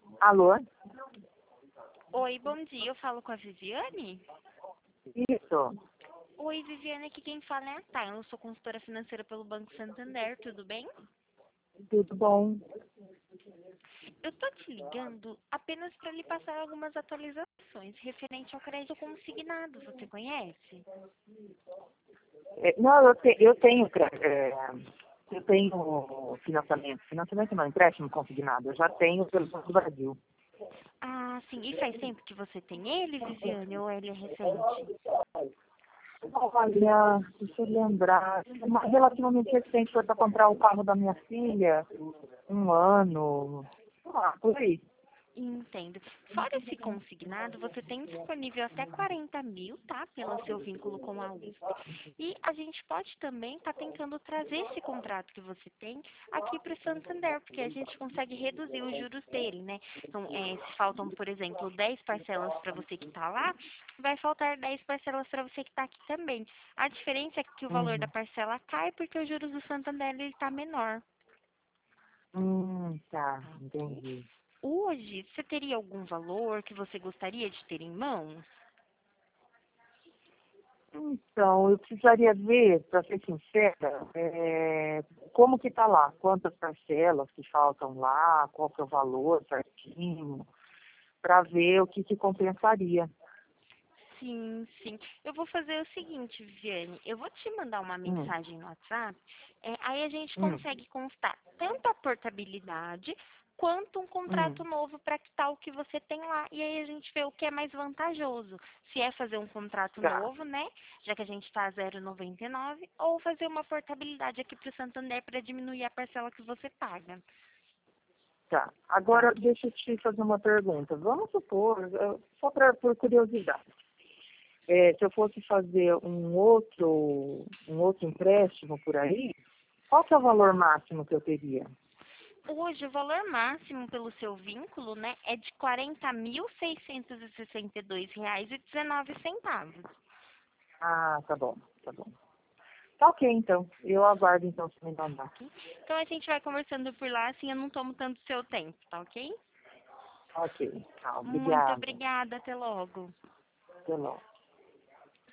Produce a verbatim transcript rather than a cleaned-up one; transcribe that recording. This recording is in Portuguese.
Alô? Oi, bom dia. Eu falo com a Viviane? Isso. Oi, Viviane, aqui quem fala é a Thay. Eu sou consultora financeira pelo Banco Santander, tudo bem? Tudo bom? Eu tô te ligando apenas para lhe passar algumas atualizações referente ao crédito consignado. Você conhece? É, não, eu, te, eu tenho cre- é, eu tenho financiamento. Financiamento não, empréstimo consignado. Eu já tenho pelo Banco do Brasil. Ah, sim. E faz tempo que você tem ele, Viviane, ou ele é recente? Olha, deixa eu lembrar. Uma- Relativamente recente foi para comprar o carro da minha filha. Um ano. Ah, por aí. Entendo. Fora esse consignado, você tem disponível até quarenta mil, tá? Pelo seu vínculo com a U S P. E a gente pode também estar tentando trazer esse contrato que você tem aqui para o Santander, porque a gente consegue reduzir os juros dele, né? Então, é, se faltam, por exemplo, dez parcelas para você que está lá, vai faltar dez parcelas para você que está aqui também. A diferença é que o valor da Uhum. parcela cai porque os juros do Santander está menor. Hum, tá, Ok? entendi. Hoje, você teria algum valor que você gostaria de ter em mãos? Então, eu precisaria ver, para ser sincera, é, como que está lá, quantas parcelas que faltam lá, qual que é o valor certinho, para ver o que, que compensaria. Sim, sim. Eu vou fazer o seguinte, Viviane, eu vou te mandar uma Hum, mensagem no WhatsApp, é, aí a gente hum, consegue constar tanto a portabilidade quanto um contrato hum, novo para quitar o que você tem lá. E aí a gente vê o que é mais vantajoso. Se é fazer um contrato tá, novo, né? Já que a gente está a zero vírgula noventa e nove, ou fazer uma portabilidade aqui para o Santander para diminuir a parcela que você paga. tá. Tá Agora, ok? deixa eu te fazer uma pergunta. Vamos supor, eh, só pra, por curiosidade, eh, se eu fosse fazer um outro, um outro empréstimo por aí, qual que é o valor máximo que eu teria? Hoje, o valor máximo pelo seu vínculo, né, é de quarenta mil seiscentos e sessenta e dois reais e dezenove centavos. Ah, tá bom, tá bom. Tá ok, então. Eu aguardo, então, se me mandar. Ok? Então a gente vai conversando por lá, assim eu não tomo tanto seu tempo, tá ok? Ok, tá, Muito obrigada. obrigada, até logo. Até logo.